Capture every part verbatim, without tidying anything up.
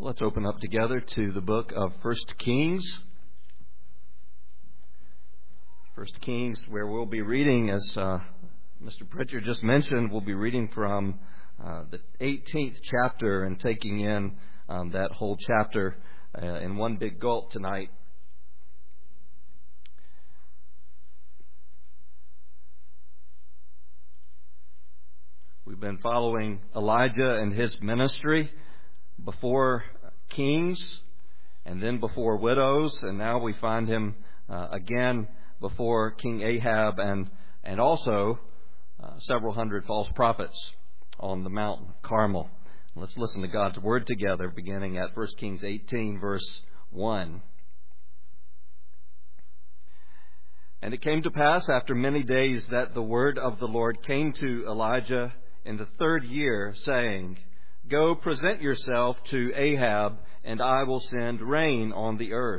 Let's open up together to the book of First Kings. First Kings, where we'll be reading, as uh, Mister Pritchard just mentioned, we'll be reading from uh, the eighteenth chapter and taking in um, that whole chapter uh, in one big gulp tonight. We've been following Elijah and his ministry before kings and then before widows, and now we find him uh, again before King Ahab and and also uh, several hundred false prophets on the mountain Carmel. Let's listen to God's word together, beginning at First Kings eighteen, verse one. And it came to pass after many days that the word of the Lord came to Elijah in the third year, saying, Go, present yourself to Ahab, and I will send rain on the earth.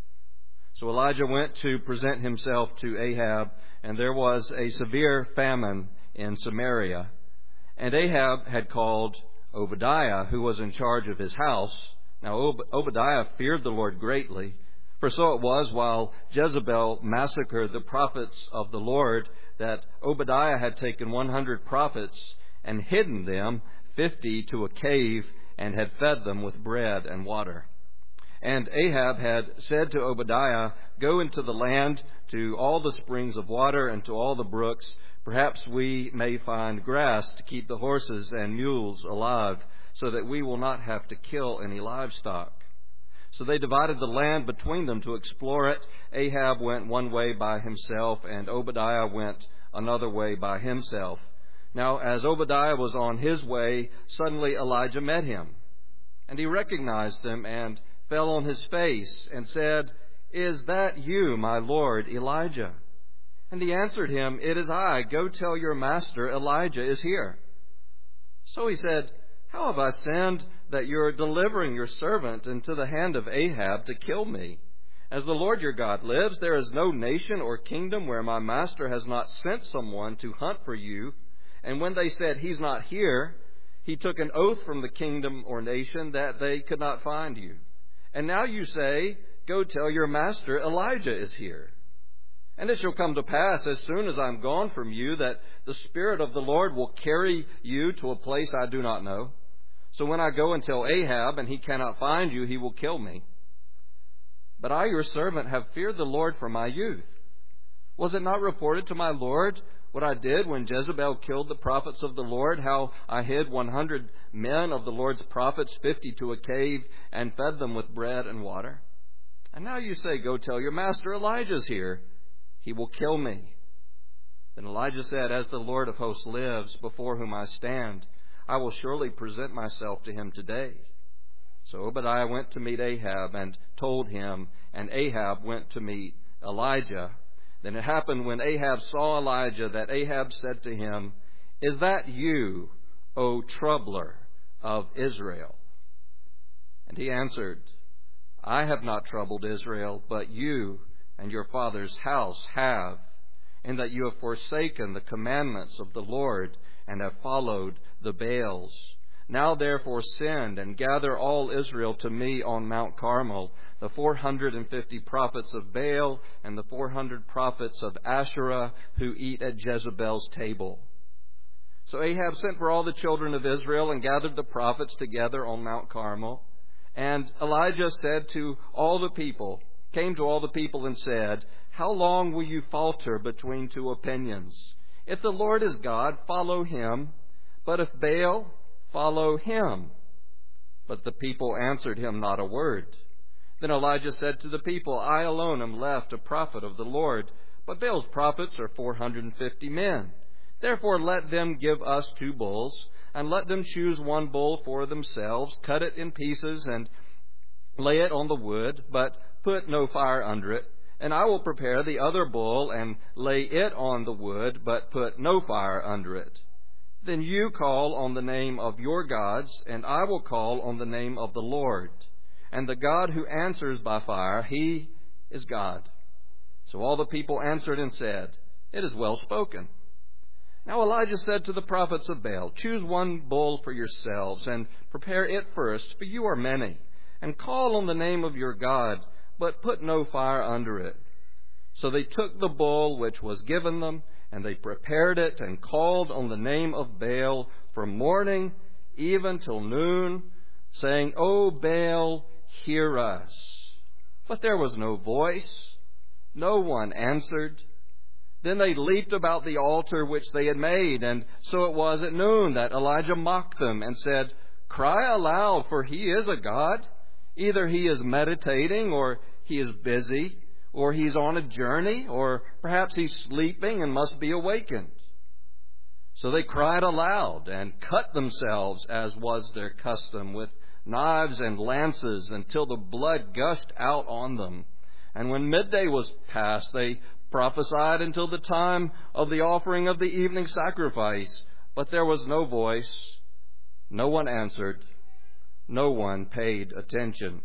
So Elijah went to present himself to Ahab, and there was a severe famine in Samaria. And Ahab had called Obadiah, who was in charge of his house. Now Ob- Obadiah feared the Lord greatly, for so it was while Jezebel massacred the prophets of the Lord that Obadiah had taken one hundred prophets and hidden them fifty to a cave, and had fed them with bread and water. And Ahab had said to Obadiah, Go into the land to all the springs of water and to all the brooks. Perhaps we may find grass to keep the horses and mules alive, so that we will not have to kill any livestock. So they divided the land between them to explore it. Ahab went one way by himself, and Obadiah went another way by himself. Now, as Obadiah was on his way, suddenly Elijah met him. And he recognized him and fell on his face and said, Is that you, my lord Elijah? And he answered him, It is I. Go tell your master Elijah is here. So he said, How have I sinned that you are delivering your servant into the hand of Ahab to kill me? As the Lord your God lives, there is no nation or kingdom where my master has not sent someone to hunt for you. And when they said, He's not here, he took an oath from the kingdom or nation that they could not find you. And now you say, Go tell your master Elijah is here. And it shall come to pass, as soon as I'm gone from you, that the Spirit of the Lord will carry you to a place I do not know. So when I go and tell Ahab, and he cannot find you, he will kill me. But I, your servant, have feared the Lord from my youth. Was it not reported to my Lord what I did when Jezebel killed the prophets of the Lord, how I hid one hundred men of the Lord's prophets, fifty to a cave, and fed them with bread and water? And now you say, Go tell your master Elijah's here. He will kill me. Then Elijah said, As the Lord of hosts lives, before whom I stand, I will surely present myself to him today. So Obadiah went to meet Ahab and told him, and Ahab went to meet Elijah. Then it happened when Ahab saw Elijah that Ahab said to him, Is that you, O troubler of Israel? And he answered, I have not troubled Israel, but you and your father's house have, in that you have forsaken the commandments of the Lord and have followed the Baals. Now therefore send and gather all Israel to me on Mount Carmel, the four hundred and fifty prophets of Baal and the four hundred prophets of Asherah who eat at Jezebel's table. So Ahab sent for all the children of Israel and gathered the prophets together on Mount Carmel. And Elijah said to all the people, came to all the people and said, How long will you falter between two opinions? If the Lord is God, follow him. But if Baal, follow him. But the people answered him not a word. Then Elijah said to the people, I alone am left a prophet of the Lord, but Baal's prophets are four hundred and fifty men. Therefore let them give us two bulls, and let them choose one bull for themselves, cut it in pieces, and lay it on the wood, but put no fire under it. And I will prepare the other bull, and lay it on the wood, but put no fire under it. Then you call on the name of your gods, and I will call on the name of the Lord. And the God who answers by fire, he is God. So all the people answered and said, It is well spoken. Now Elijah said to the prophets of Baal, Choose one bull for yourselves, and prepare it first, for you are many. and call on the name of your God, but put no fire under it." So they took the bull which was given them, and they prepared it, and called on the name of Baal from morning even till noon, saying, "O Baal, hear us." But there was no voice. No one answered. Then they leaped about the altar which they had made, and so it was at noon that Elijah mocked them and said, "Cry aloud, for he is a god. Either he is meditating, or he is busy, or he's on a journey, or perhaps he's sleeping and must be awakened." So they cried aloud and cut themselves, as was their custom, with knives and lances until the blood gushed out on them. And when midday was past, they prophesied until the time of the offering of the evening sacrifice. But there was no voice. No one answered. No one paid attention.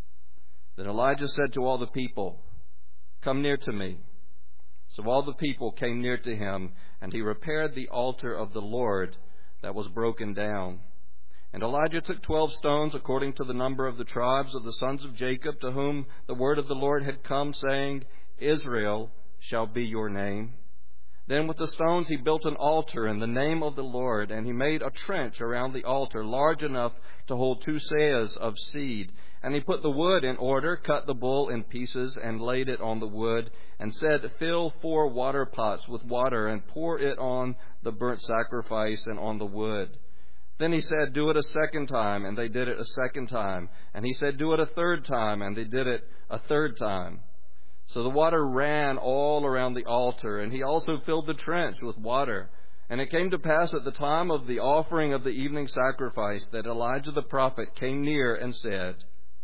Then Elijah said to all the people, "Come near to me." So all the people came near to him, and he repaired the altar of the Lord that was broken down. And Elijah took twelve stones according to the number of the tribes of the sons of Jacob, to whom the word of the Lord had come, saying, "Israel shall be your name." Then with the stones he built an altar in the name of the Lord, and he made a trench around the altar large enough to hold two seahs of seed. And he put the wood in order, cut the bull in pieces, and laid it on the wood, and said, "Fill four water pots with water, and pour it on the burnt sacrifice and on the wood." Then he said, "Do it a second time," and they did it a second time. And he said, "Do it a third time," and they did it a third time. So the water ran all around the altar, and he also filled the trench with water. And it came to pass at the time of the offering of the evening sacrifice that Elijah the prophet came near and said,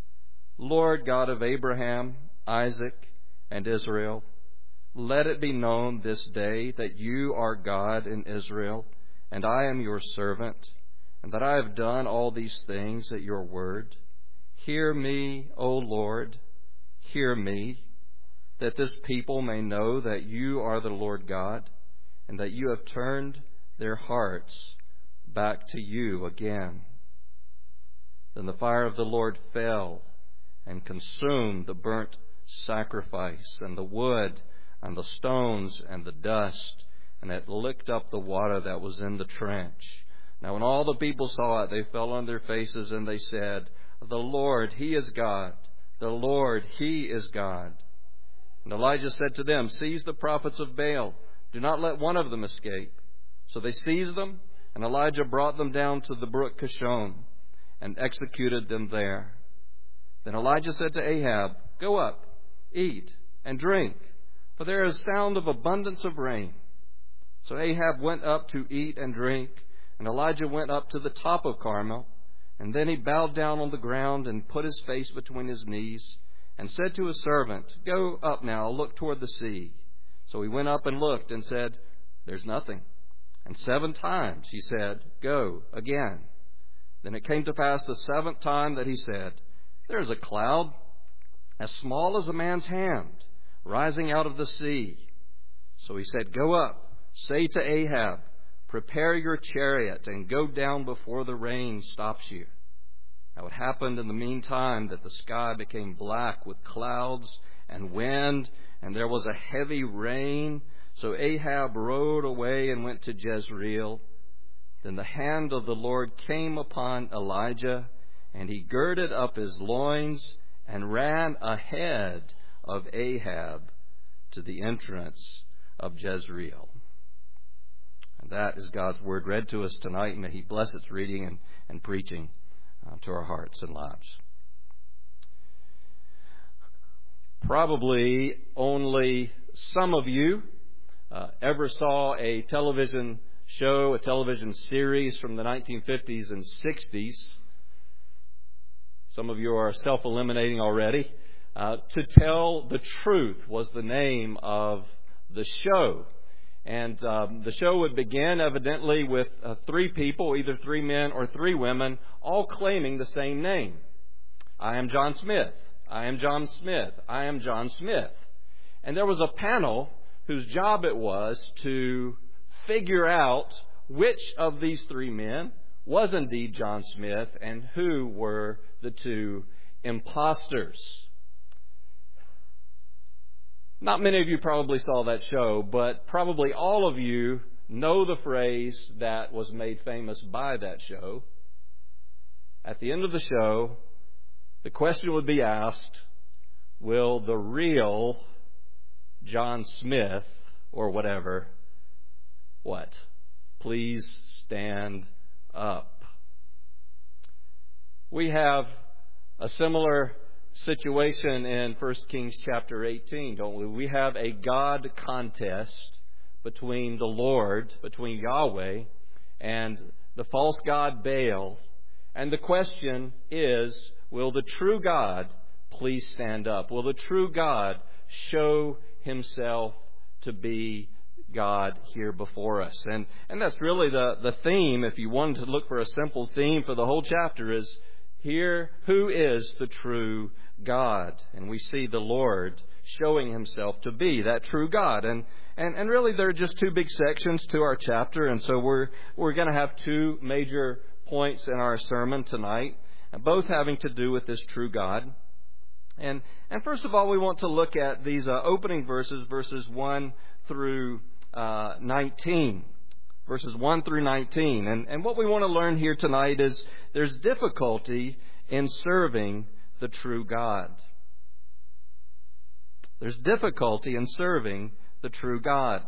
"Lord God of Abraham, Isaac, and Israel, let it be known this day that you are God in Israel, and I am your servant, and that I have done all these things at your word. Hear me, O Lord, hear me, that this people may know that you are the Lord God, and that you have turned their hearts back to you again." Then the fire of the Lord fell and consumed the burnt sacrifice, and the wood, and the stones, and the dust, and it licked up the water that was in the trench. Now when all the people saw it, they fell on their faces, and they said, "The Lord, He is God. The Lord, He is God." And Elijah said to them, "Seize the prophets of Baal. Do not let one of them escape." So they seized them, and Elijah brought them down to the brook Kishon and executed them there. Then Elijah said to Ahab, "Go up, eat, and drink, for there is sound of abundance of rain." So Ahab went up to eat and drink, and Elijah went up to the top of Carmel. And then he bowed down on the ground and put his face between his knees, and said to his servant, "Go up now, look toward the sea." So he went up and looked and said, "There's nothing." And seven times he said, "Go again." Then it came to pass the seventh time that he said, "There is a cloud as small as a man's hand rising out of the sea." So he said, "Go up, say to Ahab, prepare your chariot and go down before the rain stops you." Now it happened in the meantime that the sky became black with clouds and wind, and there was a heavy rain. So Ahab rode away and went to Jezreel. Then the hand of the Lord came upon Elijah, and he girded up his loins and ran ahead of Ahab to the entrance of Jezreel. And that is God's word read to us tonight. May He bless its reading and, and preaching uh, to our hearts and lives. Probably only some of you uh, ever saw a television show, a television series from the nineteen fifties and sixties. Some of you are self-eliminating already. Uh, To Tell the Truth was the name of the show. And um, the show would begin evidently with uh, three people, either three men or three women, all claiming the same name. I am John Smith. I am John Smith. I am John Smith. And there was a panel whose job it was to figure out which of these three men was indeed John Smith and who were the two imposters. Not many of you probably saw that show, but probably all of you know the phrase that was made famous by that show. At the end of the show, the question would be asked, will the real John Smith, or whatever, what? Please stand up. We have a similar situation in First Kings chapter eighteen, don't we? We have a God contest between the Lord, between Yahweh, and the false god Baal. And the question is, will the true God please stand up? Will the true God show Himself to be God here before us? And and that's really the, the theme, if you wanted to look for a simple theme for the whole chapter, is here, who is the true God? And we see the Lord showing Himself to be that true God. And and, and really there are just two big sections to our chapter, and so we're we're going to have two major points in our sermon tonight, both having to do with this true God. And and first of all, we want to look at these uh, opening verses, verses one through uh, nineteen. Verses one through nineteen. And, and what we want to learn here tonight is there's difficulty in serving the true God. There's difficulty in serving the true God.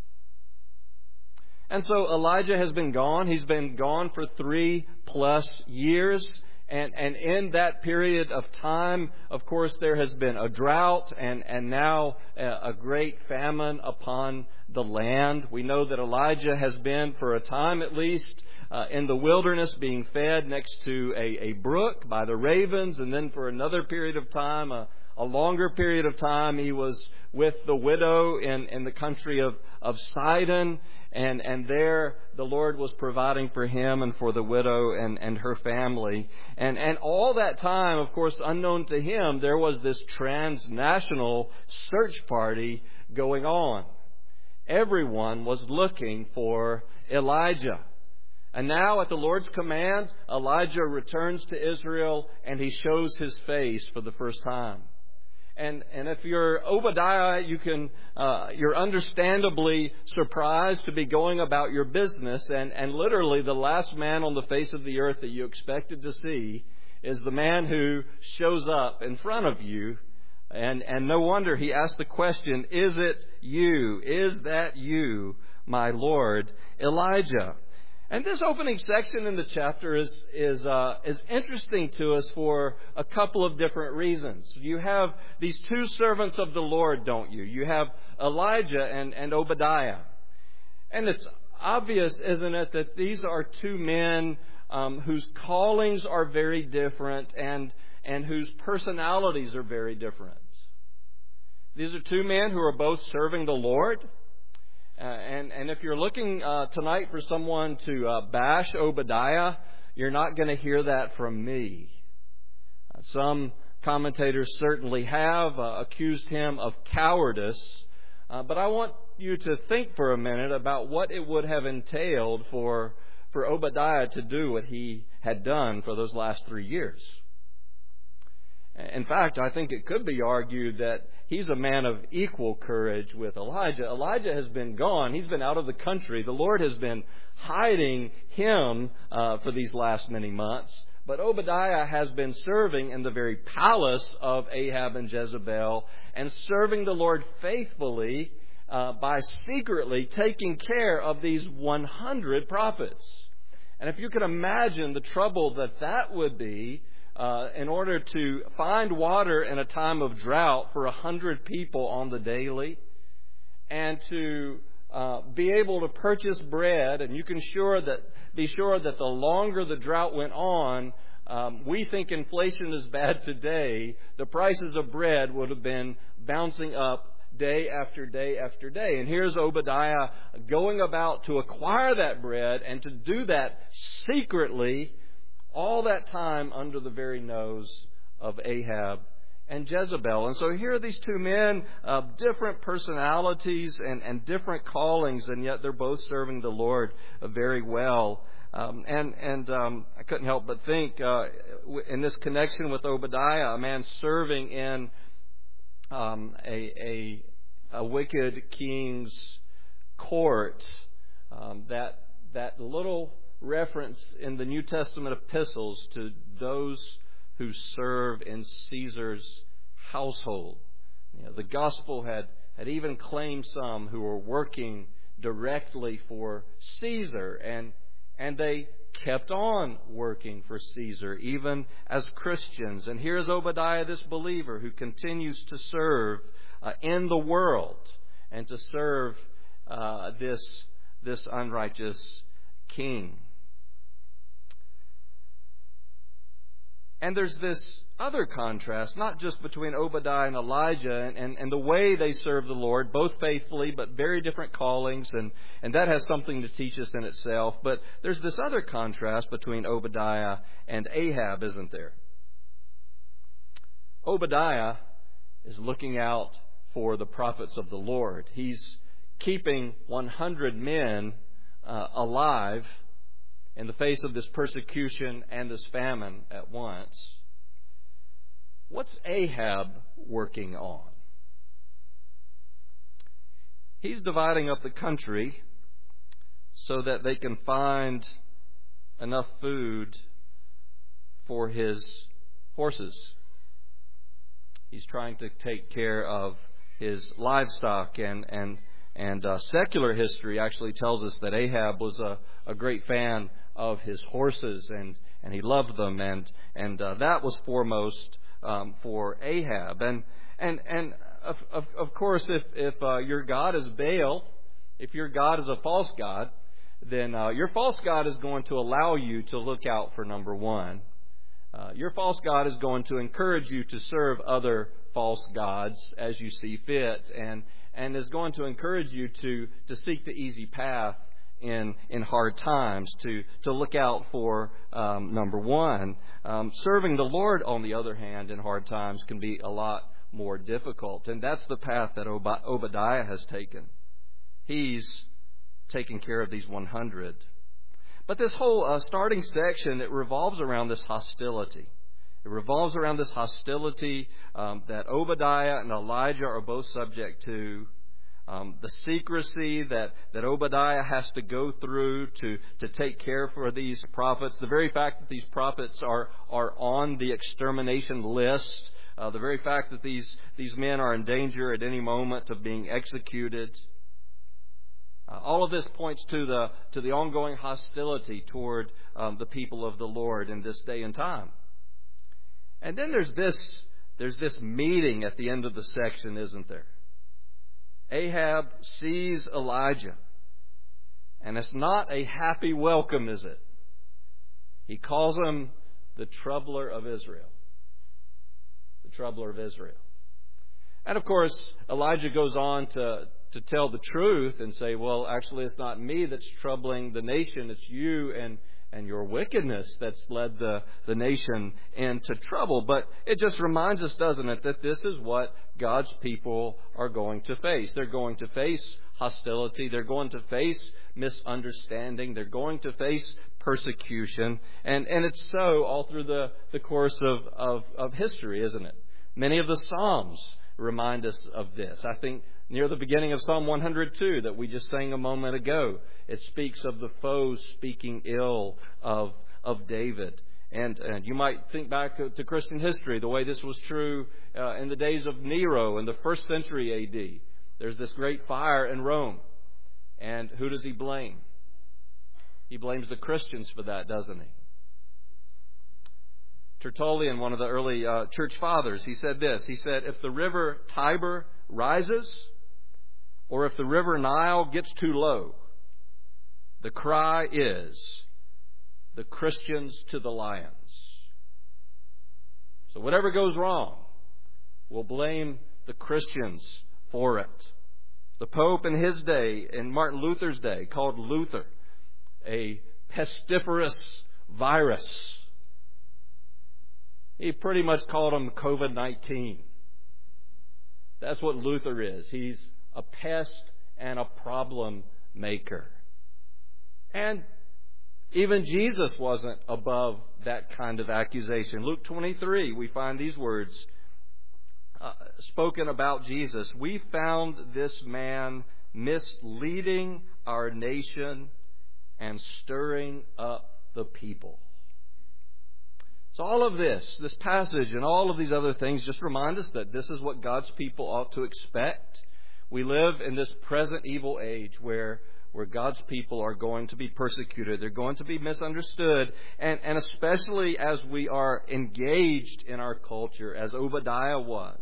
And so Elijah has been gone. He's been gone for three plus years. And, and in that period of time, of course, there has been a drought and, and now a, a great famine upon the land. We know that Elijah has been, for a time at least, uh, in the wilderness being fed next to a, a brook by the ravens. And then for another period of time, a, a longer period of time, he was with the widow in, in the country of, of Sidon. And, and there the Lord was providing for him and for the widow and, and her family. And, and all that time, of course, unknown to him, there was this transnational search party going on. Everyone was looking for Elijah. And now at the Lord's command, Elijah returns to Israel and he shows his face for the first time. And and if you're Obadiah, you can uh, you're understandably surprised to be going about your business, and, and literally the last man on the face of the earth that you expected to see is the man who shows up in front of you. And and no wonder he asked the question, is it you? Is that you, my Lord Elijah? And this opening section in the chapter is is uh, is interesting to us for a couple of different reasons. You have these two servants of the Lord, don't you? You have Elijah and, and Obadiah. And it's obvious, isn't it, that these are two men um, whose callings are very different and, and whose personalities are very different. These are two men who are both serving the Lord. Uh, and, and if you're looking uh, tonight for someone to uh, bash Obadiah, you're not going to hear that from me. Uh, some commentators certainly have uh, accused him of cowardice. Uh, but I want you to think for a minute about what it would have entailed for, for Obadiah to do what he had done for those last three years. In fact, I think it could be argued that he's a man of equal courage with Elijah. Elijah has been gone. He's been out of the country. The Lord has been hiding him uh, for these last many months. But Obadiah has been serving in the very palace of Ahab and Jezebel and serving the Lord faithfully uh, by secretly taking care of these one hundred prophets. And if you can imagine the trouble that that would be, Uh, in order to find water in a time of drought for a hundred people on the daily, and to uh, be able to purchase bread, and you can sure that be sure that the longer the drought went on, um, we think inflation is bad today. The prices of bread would have been bouncing up day after day after day. And here's Obadiah going about to acquire that bread and to do that secretly. All that time under the very nose of Ahab and Jezebel. And so here are these two men of different personalities and, and different callings, and yet they're both serving the Lord very well. Um, and and um, I couldn't help but think uh, in this connection with Obadiah, a man serving in um, a, a a wicked king's court, um, that that little reference in the New Testament epistles to those who serve in Caesar's household. You know, the gospel had had even claimed some who were working directly for Caesar, and And they kept on working for Caesar, even as Christians. And here's Obadiah, this believer, who continues to serve uh, in the world and to serve uh, this, this unrighteous king. And there's this other contrast, not just between Obadiah and Elijah and, and, and the way they serve the Lord, both faithfully, but very different callings, and, and that has something to teach us in itself. But there's this other contrast between Obadiah and Ahab, isn't there? Obadiah is looking out for the prophets of the Lord. He's keeping one hundred men uh, alive in the face of this persecution and this famine at once. What's Ahab working on? He's dividing up the country so that they can find enough food for his horses. He's trying to take care of his livestock, and and and uh, secular history actually tells us that Ahab was a, a great fan of his horses, and, and he loved them, and and uh, that was foremost um, for Ahab. And and and of of, of course, if if uh, your god is Baal, if your god is a false god, then uh, your false god is going to allow you to look out for number one. Uh, your false god is going to encourage you to serve other false gods as you see fit, and and is going to encourage you to to seek the easy path in in hard times, to to look out for um, number one. Um, serving the Lord, on the other hand, in hard times can be a lot more difficult, and that's the path that Ob- Obadiah has taken. He's taking care of these one hundred. But this whole uh, starting section, it revolves around this hostility. It revolves around this hostility um, that Obadiah and Elijah are both subject to. Um, the secrecy that, that Obadiah has to go through to, to take care for these prophets. The very fact that these prophets are, are on the extermination list. Uh, the very fact that these, these men are in danger at any moment of being executed. Uh, all of this points to the to the ongoing hostility toward um, the people of the Lord in this day and time. And then there's this there's this meeting at the end of the section, isn't there? Ahab sees Elijah, and it's not a happy welcome, is it? He calls him the troubler of Israel. The troubler of Israel. And of course, Elijah goes on to to tell the truth and say, well, actually, it's not me that's troubling the nation. It's you and, and your wickedness that's led the, the nation into trouble. But it just reminds us, doesn't it, that this is what God's people are going to face. They're going to face hostility. They're going to face misunderstanding. They're going to face persecution. And, and it's so all through the, the course of, of, of history, isn't it? Many of the Psalms remind us of this. I think near the beginning of Psalm one hundred two that we just sang a moment ago, it speaks of the foes speaking ill of of David. And, and you might think back to Christian history, the way this was true uh, in the days of Nero in the first century A D. There's this great fire in Rome. And who does he blame? He blames the Christians for that, doesn't he? Tertullian, one of the early uh, church fathers, he said this. He said, if the river Tiber rises, or if the river Nile gets too low, the cry is, the Christians to the lions. So whatever goes wrong, we'll blame the Christians for it. The Pope in his day, in Martin Luther's day, called Luther a pestiferous virus. He pretty much called him COVID nineteen. That's what Luther is. He's a pest and a problem maker. And even Jesus wasn't above that kind of accusation. Luke twenty-three, we find these words uh, spoken about Jesus. We found this man misleading our nation and stirring up the people. So all of this, this passage and all of these other things just remind us that this is what God's people ought to expect. We live in this present evil age where where God's people are going to be persecuted. They're going to be misunderstood. And, and especially as we are engaged in our culture, as Obadiah was.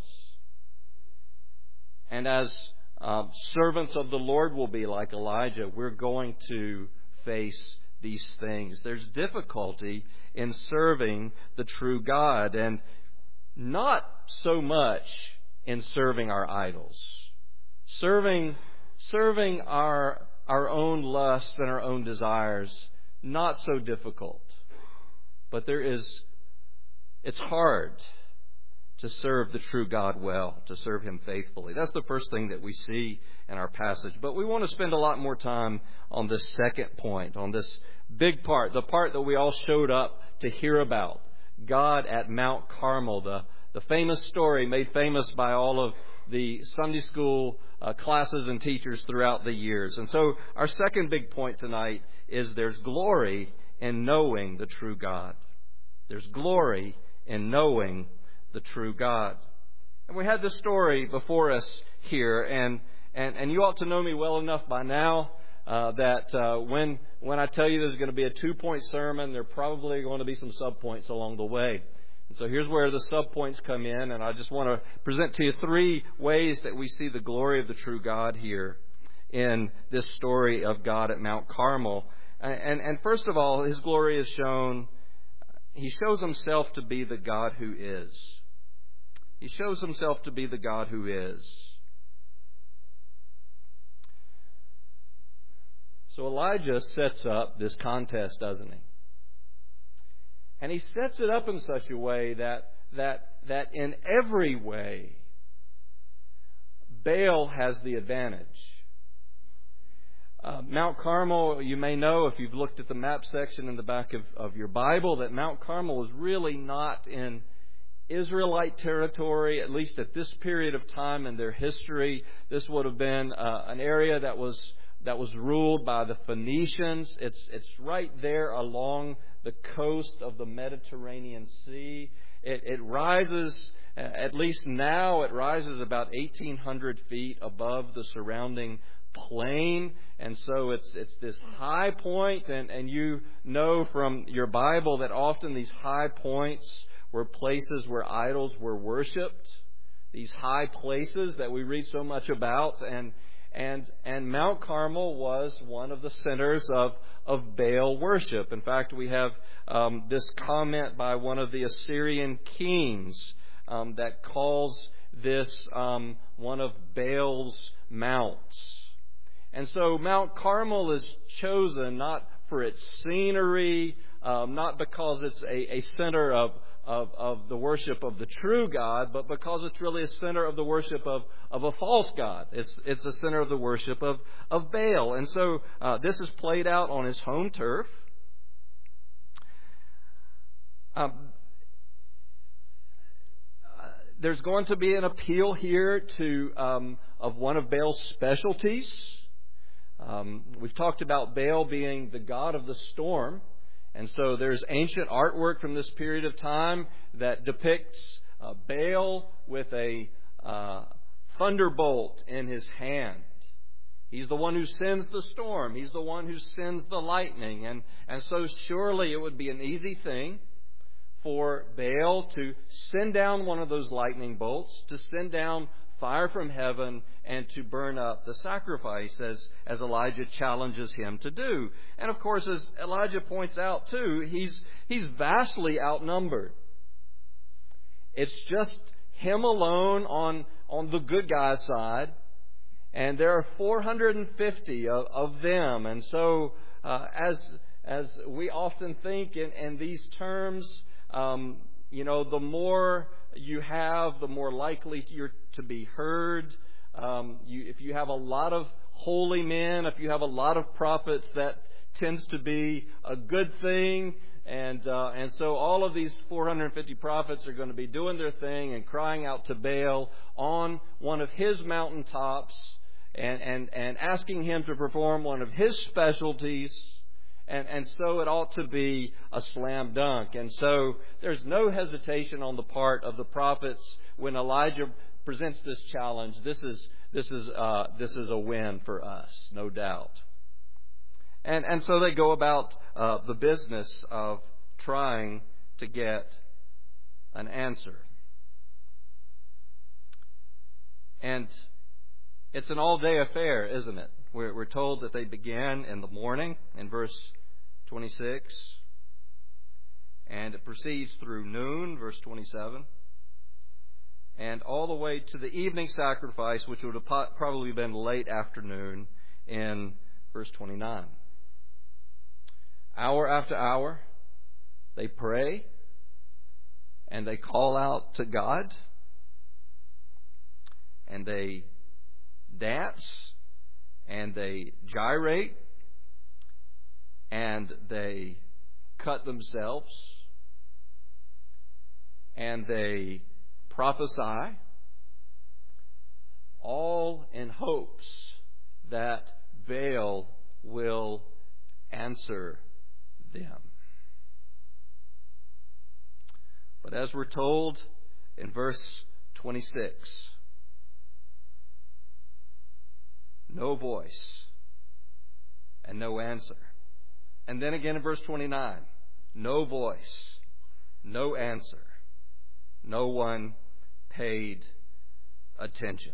And as um, servants of the Lord will be like Elijah, we're going to face these things. There's difficulty in serving the true God, and not so much in serving our idols. Serving, serving our our own lusts and our own desires, not so difficult. But there is, it's hard to serve the true God well, to serve Him faithfully. That's the first thing that we see in our passage. But we want to spend a lot more time on this second point, on this big part, the part that we all showed up to hear about. God at Mount Carmel, the, the famous story made famous by all of the Sunday school uh, classes and teachers throughout the years. And so our second big point tonight is there's glory in knowing the true God. There's glory in knowing the true God. And we had this story before us here, and and, and you ought to know me well enough by now uh, that uh, when when I tell you there's going to be a two-point sermon, there are probably going to be some subpoints along the way. And so here's where the subpoints come in, and I just want to present to you three ways that we see the glory of the true God here in this story of God at Mount Carmel. And, and, and first of all, His glory is shown, He shows Himself to be the God who is. He shows Himself to be the God who is. So Elijah sets up this contest, doesn't he? And he sets it up in such a way that that that in every way Baal has the advantage. Uh, Mount Carmel, you may know if you've looked at the map section in the back of, of your Bible, that Mount Carmel is really not in Israelite territory, at least at this period of time in their history. This would have been uh, an area that was that was ruled by the Phoenicians. It's it's right there along the coast of the Mediterranean Sea. It, it rises, at least now, it rises about eighteen hundred feet above the surrounding plain. And so it's it's this high point, and, and you know from your Bible that often these high points were places where idols were worshipped. These high places that we read so much about. And And and Mount Carmel was one of the centers of, of Baal worship. In fact, we have um, this comment by one of the Assyrian kings um, that calls this um, one of Baal's mounts. And so Mount Carmel is chosen not for its scenery, um, not because it's a, a center of Of, of the worship of the true God, but because it's really a center of the worship of, of a false God. It's it's a center of the worship of, of Baal. And so uh, this is played out on his home turf. Um, uh, there's going to be an appeal here to um, of one of Baal's specialties. Um, we've talked about Baal being the god of the storm. And so there's ancient artwork from this period of time that depicts uh, Baal with a uh, thunderbolt in his hand. He's the one who sends the storm. He's the one who sends the lightning. And, and so surely it would be an easy thing for Baal to send down one of those lightning bolts, to send down fire from heaven, and to burn up the sacrifice as, as Elijah challenges him to do. And of course, as Elijah points out too, he's he's vastly outnumbered. It's just him alone on, on the good guy's side, and there are four hundred fifty of, of them. And so uh, as as we often think in, in these terms, um, you know, the more you have, the more likely you're to be heard. Um, you, if you have a lot of holy men, if you have a lot of prophets, that tends to be a good thing. And uh, and so all of these four hundred fifty prophets are going to be doing their thing and crying out to Baal on one of his mountaintops and, and, and asking him to perform one of his specialties. And, and so it ought to be a slam dunk. And so there's no hesitation on the part of the prophets when Elijah presents this challenge. This is this is uh, this is a win for us, no doubt. And and so they go about uh, the business of trying to get an answer. And it's an all-day affair, isn't it? We're, we're told that they began in the morning in verse twenty-six. And it proceeds through noon, verse twenty-seven. And all the way to the evening sacrifice, which would have probably been late afternoon, in verse twenty-nine. Hour after hour, they pray and they call out to God and they dance and they gyrate and they cut themselves and they prophesy, all in hopes that Baal will answer them. But as we're told in verse twenty-six, no voice and no answer. And then again in verse twenty-nine, no voice, no answer. No one paid attention.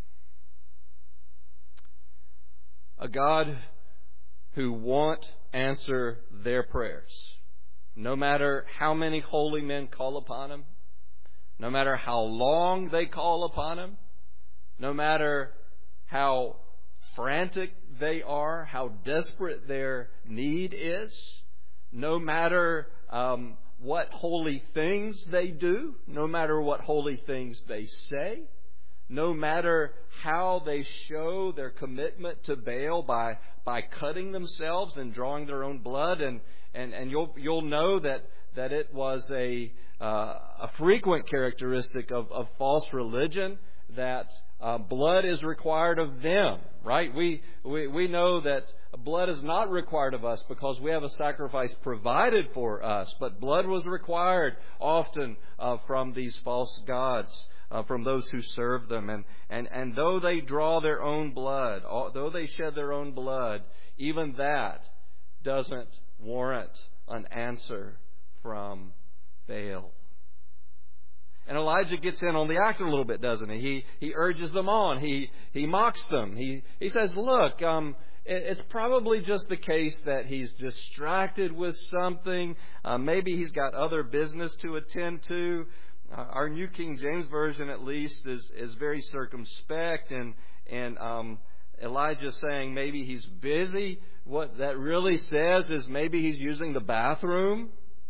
A God who won't answer their prayers, no matter how many holy men call upon Him, no matter how long they call upon Him, no matter how frantic they are, how desperate their need is, no matter um, what holy things they do, no matter what holy things they say, no matter how they show their commitment to Baal by by cutting themselves and drawing their own blood, and and, and you'll you'll know that that it was a uh, a frequent characteristic of, of false religion that uh, blood is required of them. Right? We we we know that blood is not required of us because we have a sacrifice provided for us, but blood was required often uh, from these false gods. Uh, from those who serve them. And, and, and though they draw their own blood, though they shed their own blood, even that doesn't warrant an answer from Baal. And Elijah gets in on the act a little bit, doesn't he? He, he urges them on. He, he mocks them. He, he says, look, um, it, it's probably just the case that he's distracted with something. Uh, maybe he's got other business to attend to. Uh, our New King James Version, at least, is, is very circumspect, and and um, Elijah saying maybe he's busy. What that really says is maybe he's using the bathroom.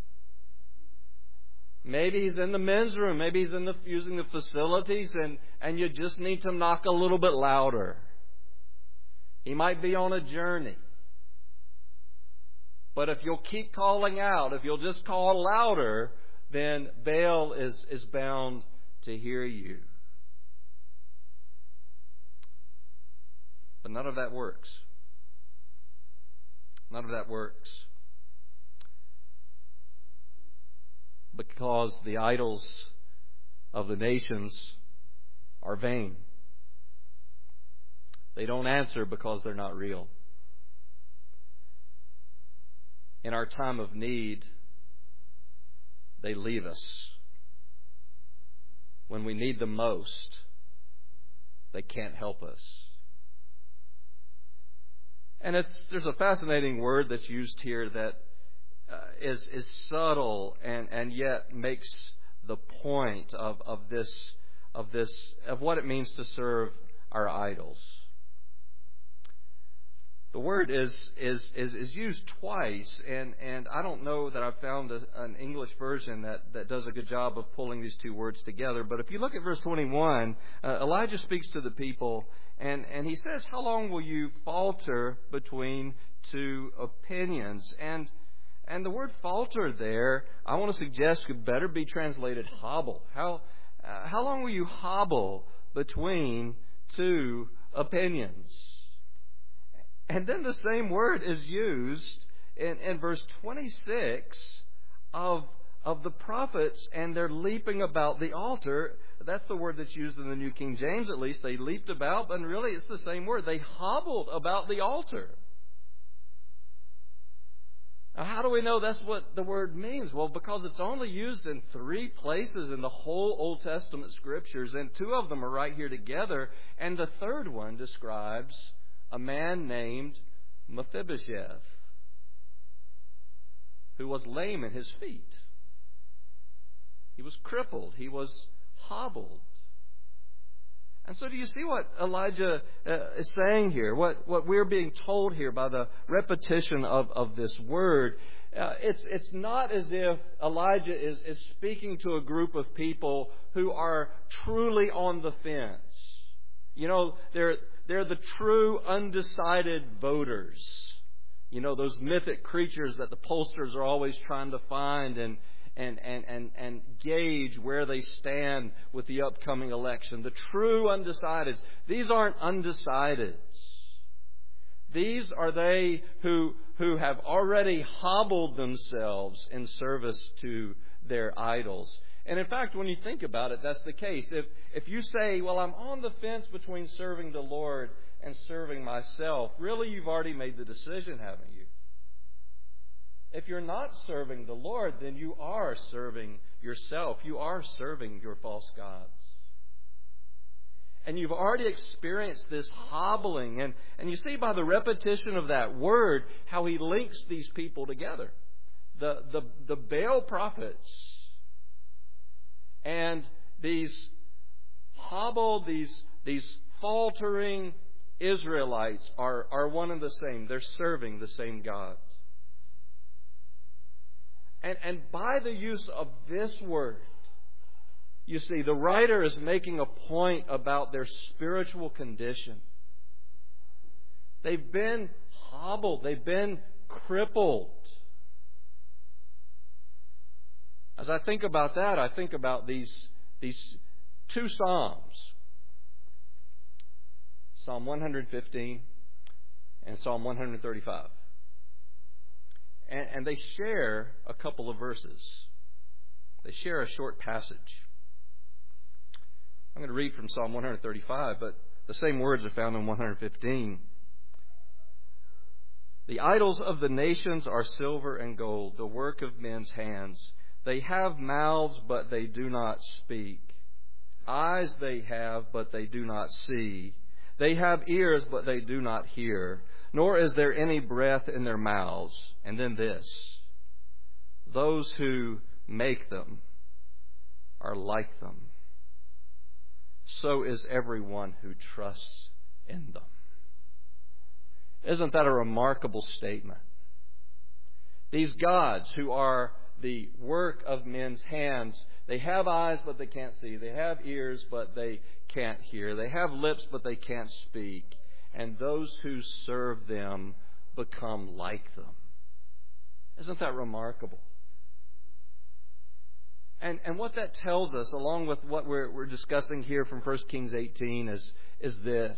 Maybe he's in the men's room. Maybe he's in the using the facilities, and, and you just need to knock a little bit louder. He might be on a journey. But if you'll keep calling out, if you'll just call louder, then Baal is, is bound to hear you. But none of that works. None of that works. Because the idols of the nations are vain. They don't answer because they're not real. In our time of need, they leave us. When we need them most, they can't help us. And it's there's a fascinating word that's used here that uh, is is subtle and, and yet makes the point of, of this of this of what it means to serve our idols. The word is is is, is used twice, and, and I don't know that I've found a, an English version that, that does a good job of pulling these two words together. But if you look at verse twenty-one, uh, Elijah speaks to the people, and, and he says, "How long will you falter between two opinions?" And and the word falter there, I want to suggest, could better be translated hobble. How uh, how long will you hobble between two opinions? And then the same word is used in, in verse twenty-six of, of the prophets, and they're leaping about the altar. That's the word that's used in the New King James, at least. They leaped about, but really it's the same word. They hobbled about the altar. Now, how do we know that's what the word means? Well, because it's only used in three places in the whole Old Testament Scriptures, and two of them are right here together, and the third one describes a man named Mephibosheth, who was lame in his feet. He was crippled. He was hobbled. And so do you see what Elijah uh, is saying here? What, what we're being told here by the repetition of, of this word? Uh, it's, it's not as if Elijah is, is speaking to a group of people who are truly on the fence. You know, they're, they're the true undecided voters. You know, those mythic creatures that the pollsters are always trying to find and And, and, and, and gauge where they stand with the upcoming election. The true undecideds. These aren't undecideds. These are they who, who have already hobbled themselves in service to their idols. And in fact, when you think about it, that's the case. If, if you say, well, I'm on the fence between serving the Lord and serving myself, really you've already made the decision, haven't you? If you're not serving the Lord, then you are serving yourself. You are serving your false gods. And you've already experienced this hobbling. And, and you see by the repetition of that word how he links these people together. The, the, the Baal prophets and these hobbled, these, these faltering Israelites are, are one and the same. They're serving the same God. And, and by the use of this word, you see, the writer is making a point about their spiritual condition. They've been hobbled. They've been crippled. As I think about that, I think about these, these two Psalms. Psalm one fifteen and Psalm one thirty-five. And, and they share a couple of verses. They share a short passage. I'm going to read from Psalm one thirty-five, but the same words are found in one fifteen. The idols of the nations are silver and gold, the work of men's hands. They have mouths, but they do not speak. Eyes they have, but they do not see. They have ears, but they do not hear. Nor is there any breath in their mouths. And then this: those who make them are like them. So is everyone who trusts in them. Isn't that a remarkable statement? These gods who are the work of men's hands, they have eyes but they can't see. They have ears but they can't hear. They have lips but they can't speak. And those who serve them become like them. Isn't that remarkable? And and what that tells us, along with what we're we're discussing here from First Kings eighteen, is is this.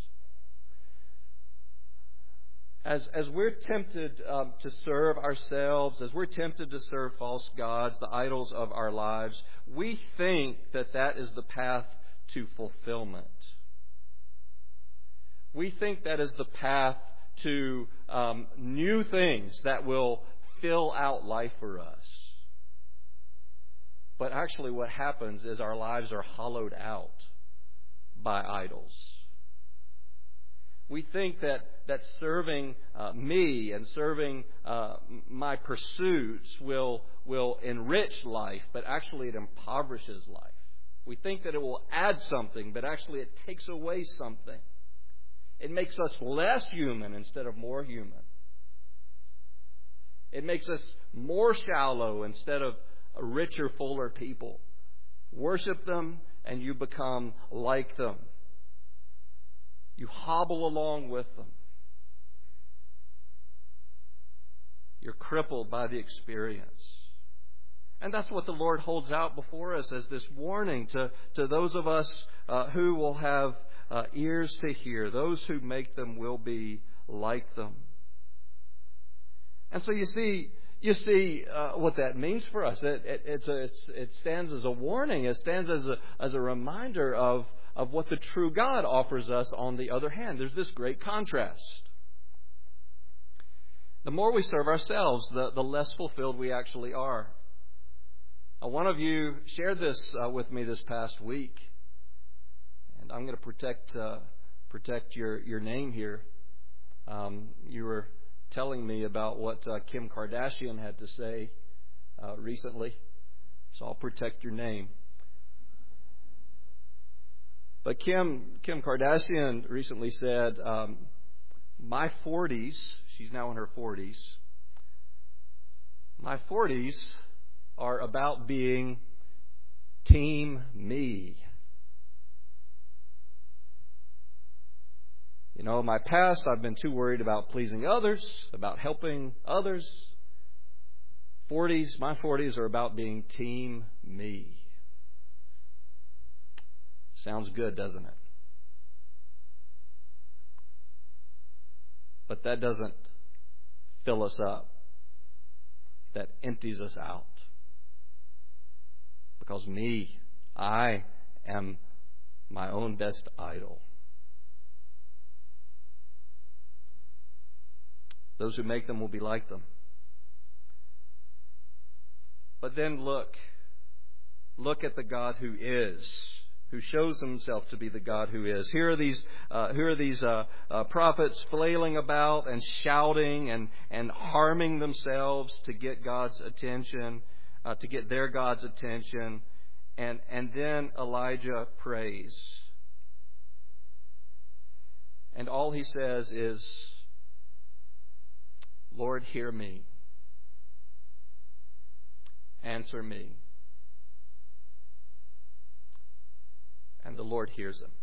As as we're tempted um, to serve ourselves, as we're tempted to serve false gods, the idols of our lives, we think that that is the path to fulfillment. We think that is the path to um, new things that will fill out life for us. But actually what happens is our lives are hollowed out by idols. We think that, that serving uh, me and serving uh, my pursuits will, will enrich life, but actually it impoverishes life. We think that it will add something, but actually it takes away something. It makes us less human instead of more human. It makes us more shallow instead of a richer, fuller people. Worship them and you become like them. You hobble along with them. You're crippled by the experience. And that's what the Lord holds out before us as this warning to, to those of us uh, who will have uh, ears to hear. Those who make them will be like them. And so you see, you see uh, what that means for us. It, it, it's a, it's, it stands as a warning. It stands as a, as a reminder of, of what the true God offers us on the other hand. There's this great contrast. The more we serve ourselves, the, the less fulfilled we actually are. Uh, one of you shared this uh, with me this past week, and I'm going to protect uh, protect your, your name here. Um, you were telling me about what uh, Kim Kardashian had to say uh, recently, so I'll protect your name. But Kim Kim Kardashian recently said, um, my forties, she's now in her forties, my forties are about being team me. You know, in my past, I've been too worried about pleasing others, about helping others. Forties, my forties are about being team me. Sounds good, doesn't it? But that doesn't fill us up. That empties us out. Because me, I am my own best idol. Those who make them will be like them. But then look. Look at the God who is. Who shows himself to be the God who is. Here are these, uh, here are these uh, uh, prophets flailing about and shouting and, and harming themselves to get God's attention, uh, to get their God's attention. And, and then Elijah prays. And all he says is, Lord, hear me. Answer me. And the Lord hears him.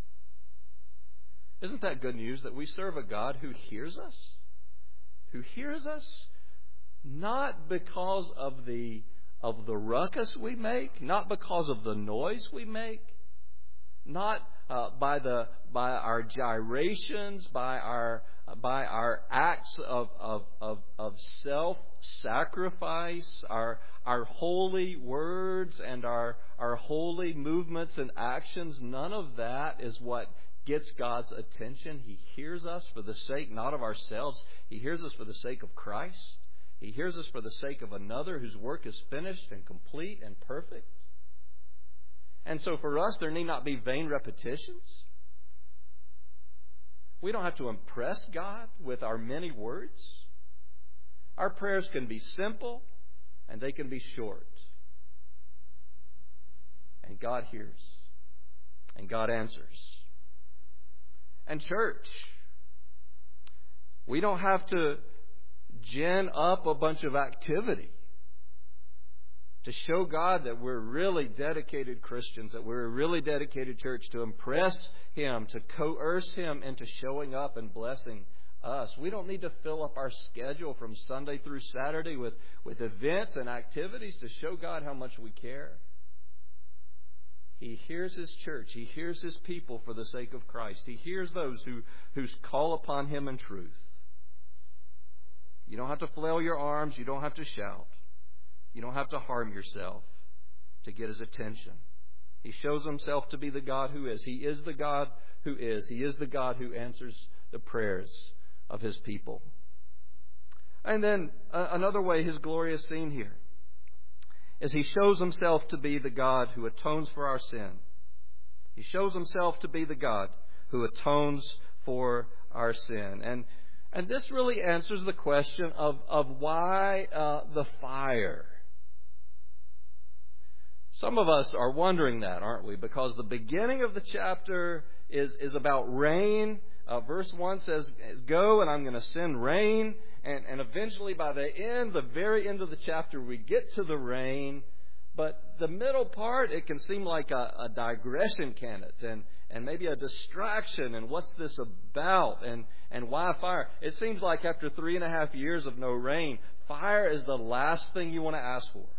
Isn't that good news that we serve a God who hears us? Who hears us not because of the of the ruckus we make, not because of the noise we make, not uh, by the by our gyrations, by our uh, by our acts of of of, of self-sacrifice, our our holy words and our our holy movements and actions. None of that is what gets God's attention. He hears us for the sake not of ourselves. He hears us for the sake of Christ. He hears us for the sake of another whose work is finished and complete and perfect. And so for us, there need not be vain repetitions. We don't have to impress God with our many words. Our prayers can be simple and they can be short. And God hears. And God answers. And church, we don't have to gin up a bunch of activity to show God that we're really dedicated Christians, that we're a really dedicated church, to impress Him, to coerce Him into showing up and blessing us. We don't need to fill up our schedule from Sunday through Saturday with, with events and activities to show God how much we care. He hears His church. He hears His people for the sake of Christ. He hears those who, who call upon Him in truth. You don't have to flail your arms. You don't have to shout. You don't have to harm yourself to get His attention. He shows Himself to be the God who is. He is the God who is. He is the God who answers the prayers of His people. And then uh, another way His glory is seen here is He shows Himself to be the God who atones for our sin. He shows Himself to be the God who atones for our sin. And And this really answers the question of, of why uh, the fire. Some of us are wondering that, aren't we? Because the beginning of the chapter is, is about rain Uh, verse one says, go and I'm going to send rain. And, and eventually by the end, the very end of the chapter, we get to the rain. But the middle part, it can seem like a, a digression, can it? And, and maybe a distraction. And what's this about? And, and why fire? It seems like after three and a half years of no rain, fire is the last thing you want to ask for.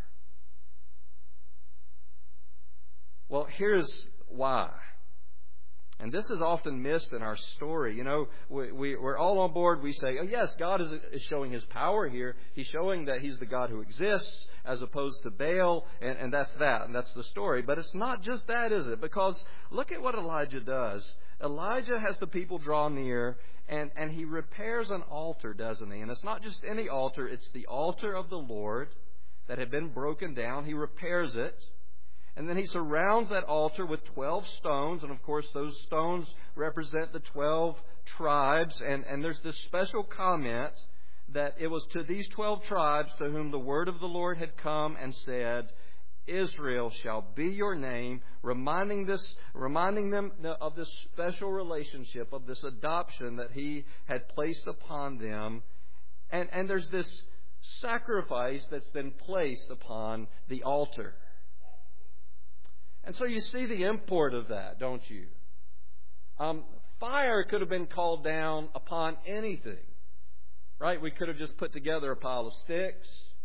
Well, here's why. And this is often missed in our story. You know, we, we, we're all on board. We say, oh, yes, God is, is showing His power here. He's showing that He's the God who exists as opposed to Baal. And, and that's that. And that's the story. But it's not just that, is it? Because look at what Elijah does. Elijah has the people draw near, and, and he repairs an altar, doesn't he? And it's not just any altar. It's the altar of the Lord that had been broken down. He repairs it. And then he surrounds that altar with twelve stones. And of course, those stones represent the twelve tribes. And, and there's this special comment that it was to these twelve tribes to whom the word of the Lord had come and said, Israel shall be your name, reminding this, reminding them of this special relationship, of this adoption that He had placed upon them. And, and there's this sacrifice that's been placed upon the altar. And so you see the import of that, don't you? Um, fire could have been called down upon anything, right? We could have just put together a pile of sticks,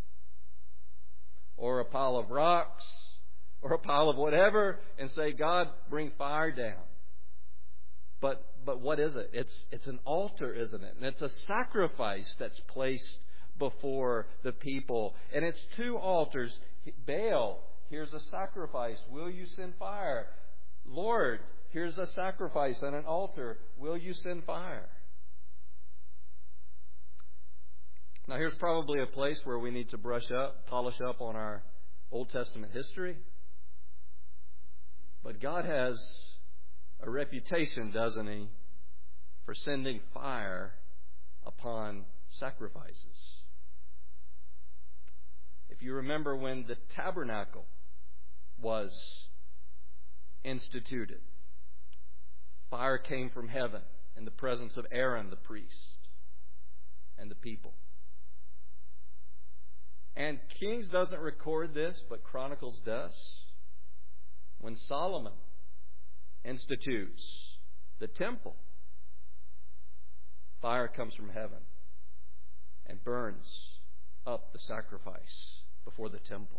or a pile of rocks, or a pile of whatever, and say, God, bring fire down. But but what is it? It's it's an altar, isn't it? And it's a sacrifice that's placed before the people. And it's two altars. Baal, here's a sacrifice. Will you send fire? Lord, here's a sacrifice and an altar. Will you send fire? Now, here's probably a place where we need to brush up, polish up on our Old Testament history. But God has a reputation, doesn't He, for sending fire upon sacrifices. If you remember when the tabernacle was instituted, fire came from heaven in the presence of Aaron the priest and the people. And Kings doesn't record this, but Chronicles does. When Solomon institutes the temple, fire comes from heaven and burns up the sacrifice before the temple.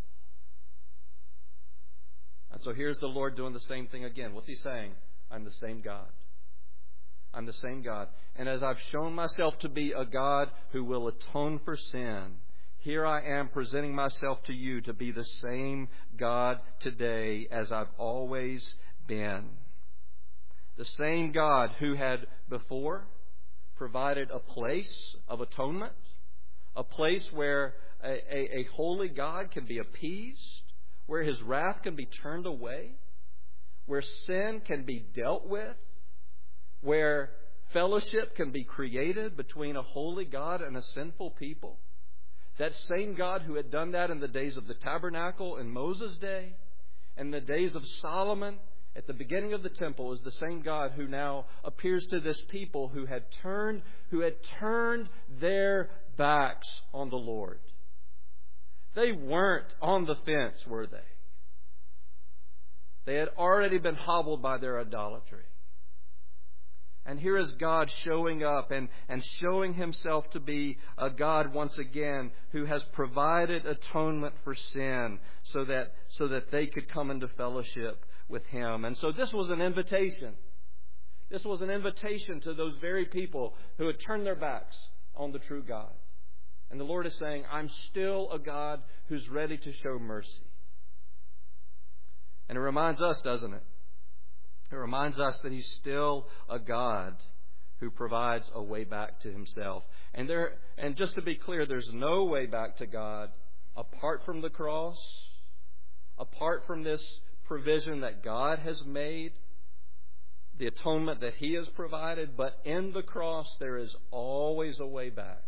And so here's the Lord doing the same thing again. What's He saying? I'm the same God. I'm the same God. And as I've shown myself to be a God who will atone for sin, here I am presenting myself to you to be the same God today as I've always been. The same God who had before provided a place of atonement, a place where a, a, a holy God can be appeased, where His wrath can be turned away, where sin can be dealt with, where fellowship can be created between a holy God and a sinful people. That same God who had done that in the days of the tabernacle in Moses' day, and the days of Solomon at the beginning of the temple, is the same God who now appears to this people who had turned, who had turned their backs on the Lord. They weren't on the fence, were they? They had already been hobbled by their idolatry. And here is God showing up and, and showing Himself to be a God once again who has provided atonement for sin so that, so that they could come into fellowship with Him. And so this was an invitation. This was an invitation to those very people who had turned their backs on the true God. And the Lord is saying, I'm still a God who's ready to show mercy. And it reminds us, doesn't it? It reminds us that He's still a God who provides a way back to Himself. And there, and just to be clear, there's no way back to God apart from the cross, apart from this provision that God has made, the atonement that He has provided. But in the cross, there is always a way back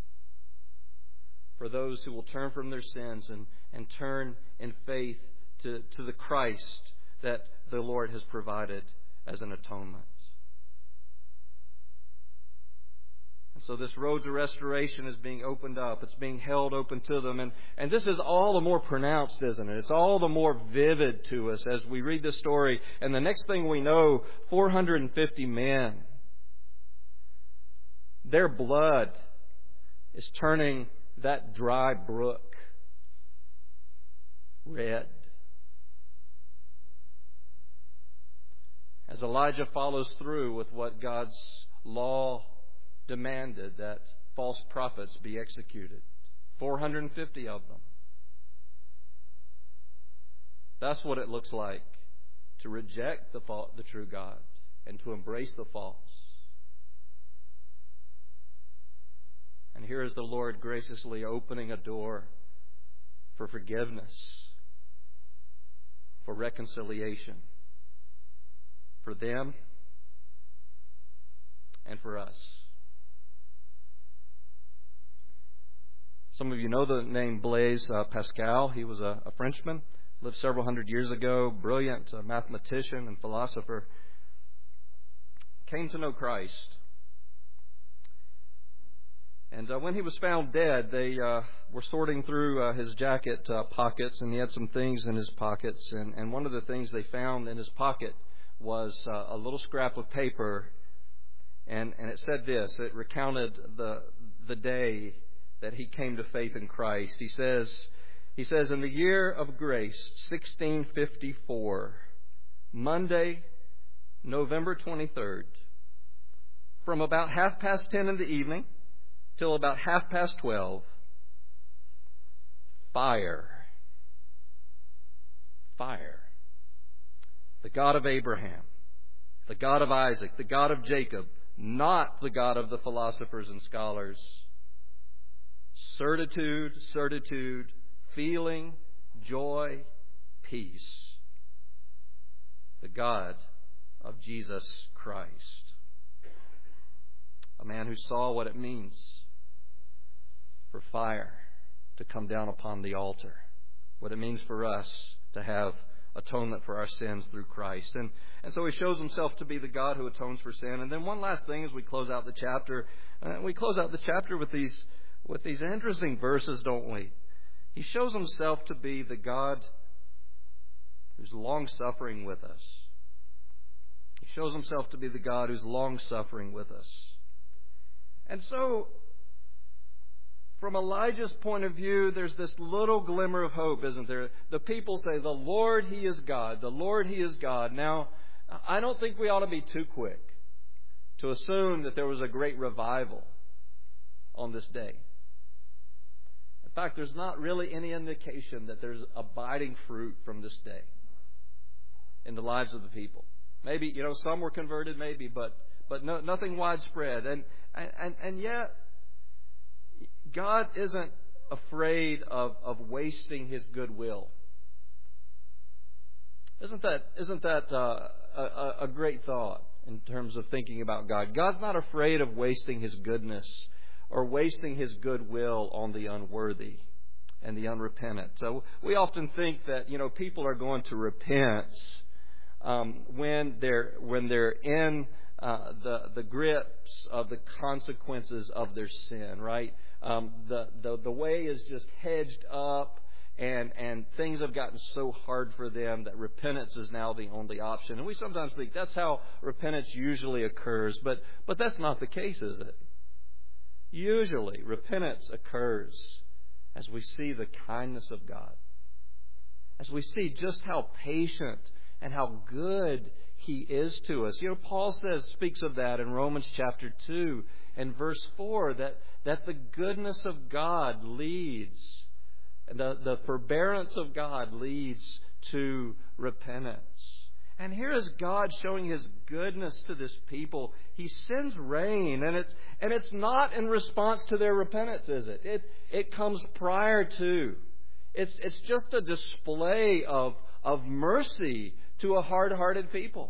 for those who will turn from their sins and, and turn in faith to, to the Christ that the Lord has provided as an atonement. So this road to restoration is being opened up. It's being held open to them. And, and this is all the more pronounced, isn't it? It's all the more vivid to us as we read this story. And the next thing we know, four hundred fifty men, their blood is turning that dry brook red. As Elijah follows through with what God's law demanded, that false prophets be executed. four hundred fifty of them. That's what it looks like to reject the, false, the true God and to embrace the false. And here is the Lord graciously opening a door for forgiveness, for reconciliation, for them and for us. Some of you know the name Blaise uh, Pascal. He was a, a Frenchman, lived several hundred years ago, brilliant uh, mathematician and philosopher. Came to know Christ. And uh, when he was found dead, they uh, were sorting through uh, his jacket uh, pockets, and he had some things in his pockets. And, and one of the things they found in his pocket was uh, a little scrap of paper, and, and it said this. It recounted the the day that he came to faith in Christ. He says, he says, in the year of grace, sixteen fifty-four, Monday, November twenty-third, from about half past ten in the evening till about half past twelve, fire, fire. The God of Abraham, the God of Isaac, the God of Jacob, not the God of the philosophers and scholars. Certitude, certitude, feeling, joy, peace. The God of Jesus Christ. A man who saw what it means for fire to come down upon the altar. What it means for us to have atonement for our sins through Christ. And, and so he shows himself to be the God who atones for sin. And then one last thing as we close out the chapter. Uh, we close out the chapter with these with these interesting verses, don't we? He shows himself to be the God who's long-suffering with us. He shows himself to be the God who's long-suffering with us. And so, from Elijah's point of view, there's this little glimmer of hope, isn't there? The people say, the Lord, He is God. The Lord, He is God. Now, I don't think we ought to be too quick to assume that there was a great revival on this day. In fact, there's not really any indication that there's abiding fruit from this day in the lives of the people. Maybe, you know, some were converted, maybe, but but no, nothing widespread. And, and and yet, God isn't afraid of, of wasting His goodwill. Isn't that isn't that uh, a, a great thought in terms of thinking about God? God's not afraid of wasting His goodness or wasting His goodwill on the unworthy and the unrepentant. So we often think that, you know, people are going to repent um, when they're when they're in uh, the the grips of the consequences of their sin. Right? Um, the the the way is just hedged up, and and things have gotten so hard for them that repentance is now the only option. And we sometimes think that's how repentance usually occurs, but but that's not the case, is it? Usually, repentance occurs as we see the kindness of God, as we see just how patient and how good He is to us. You know, Paul says, speaks of that in Romans chapter two and verse four, that, that the goodness of God leads, and the, the forbearance of God leads to repentance. And here is God showing His goodness to this people. He sends rain, and it's and it's not in response to their repentance, is it? It it comes prior to. It's it's just a display of of mercy to a hard-hearted people.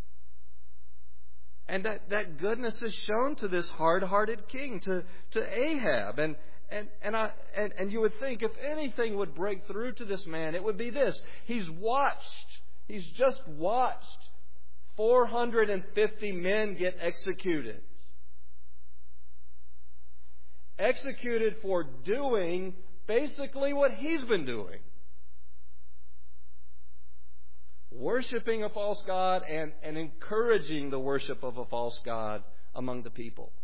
And that, that goodness is shown to this hard-hearted king, to, to Ahab. And and and I and, and you would think if anything would break through to this man, it would be this. He's watched. He's just watched four hundred fifty men get executed. executed for doing basically what he's been doing. Worshipping a false god and, and encouraging the worship of a false god among the people.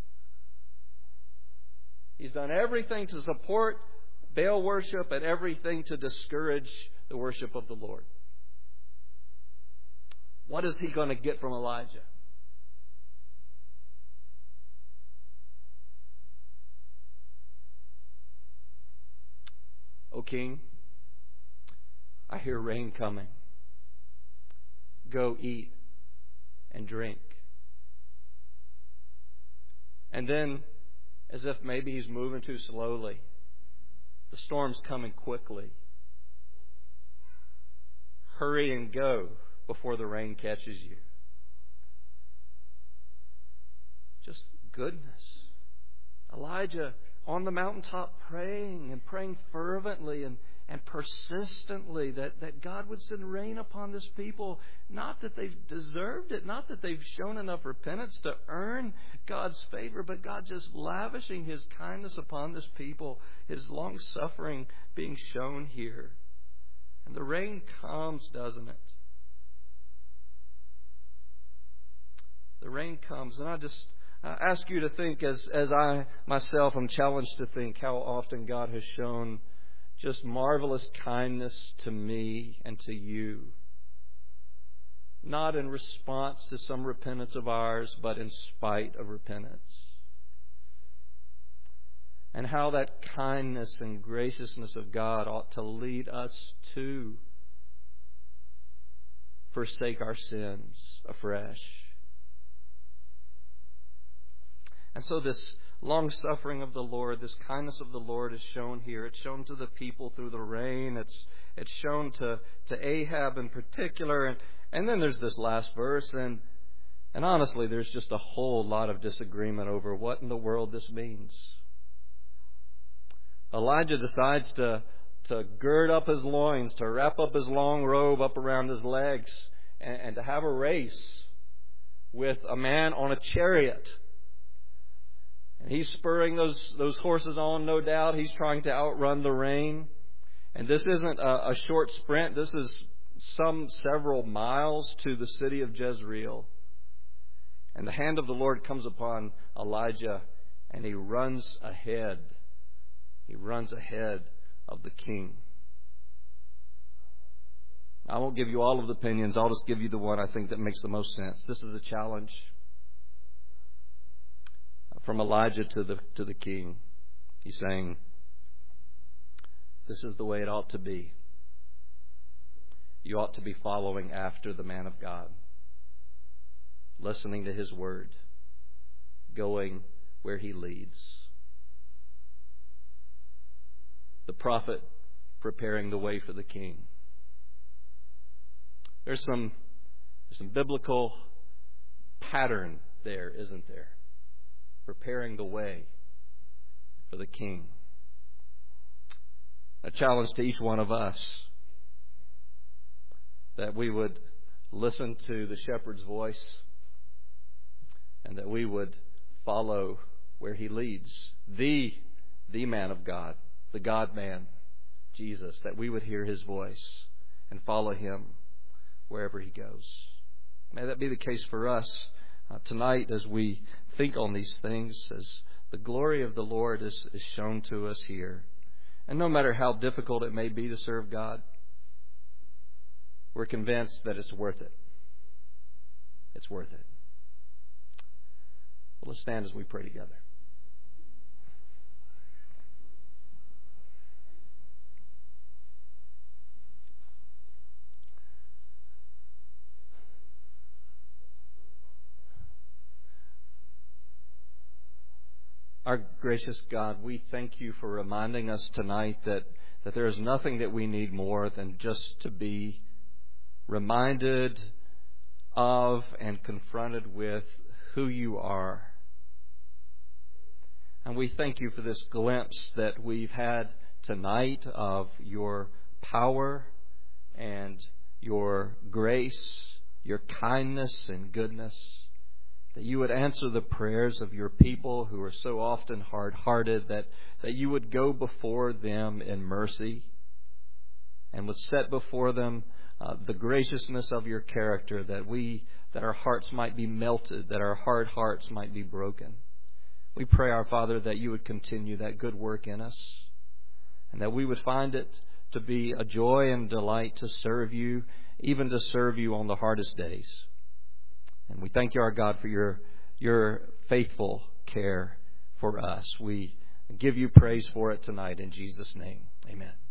He's done everything to support Baal worship and everything to discourage the worship of the Lord. What is he going to get from Elijah? O king, I hear rain coming. Go eat and drink. And then, as if maybe he's moving too slowly, the storm's coming quickly. Hurry and go before the rain catches you. Just goodness. Elijah on the mountaintop praying and praying fervently and, and persistently that, that God would send rain upon this people. Not that they've deserved it, not that they've shown enough repentance to earn God's favor, but God just lavishing His kindness upon this people, His long suffering being shown here. And the rain comes, doesn't it? The rain comes, and I just I ask you to think, as, as I myself am challenged to think, how often God has shown just marvelous kindness to me and to you. Not in response to some repentance of ours, but in spite of repentance. And how that kindness and graciousness of God ought to lead us to forsake our sins afresh. And so this long-suffering of the Lord, this kindness of the Lord is shown here. It's shown to the people through the rain. It's it's shown to, to Ahab in particular. And, and then there's this last verse. And, and honestly, there's just a whole lot of disagreement over what in the world this means. Elijah decides to, to gird up his loins, to wrap up his long robe up around his legs, and, and to have a race with a man on a chariot. And he's spurring those those horses on, no doubt. He's trying to outrun the rain. And this isn't a, a short sprint. This is some several miles to the city of Jezreel. And the hand of the Lord comes upon Elijah, and he runs ahead. He runs ahead of the king. I won't give you all of the opinions. I'll just give you the one I think that makes the most sense. This is a challenge from Elijah to the to the king. He's saying, this is the way it ought to be. You ought to be following after the man of God, listening to his word, going where he leads. The prophet preparing the way for the king. There's some, there's some biblical pattern there, isn't there? Preparing the way for the king. A challenge to each one of us that we would listen to the shepherd's voice and that we would follow where he leads. The, the man of God, the God-man, Jesus, that we would hear his voice and follow him wherever he goes. May that be the case for us uh, tonight as we think on these things, as the glory of the Lord is, is shown to us here. And no matter how difficult it may be to serve God, we're convinced that it's worth it. It's worth it. Well, let's stand as we pray together. Our gracious God, we thank you for reminding us tonight that, that there is nothing that we need more than just to be reminded of and confronted with who you are. And we thank you for this glimpse that we've had tonight of your power and your grace, your kindness and goodness, that you would answer the prayers of your people who are so often hard-hearted, that, that you would go before them in mercy and would set before them uh, the graciousness of your character, that we, that our hearts might be melted, that our hard hearts might be broken. We pray, our Father, that you would continue that good work in us, and that we would find it to be a joy and delight to serve you, even to serve you on the hardest days. And we thank you, our God, for your, your faithful care for us. We give you praise for it tonight in Jesus' name. Amen.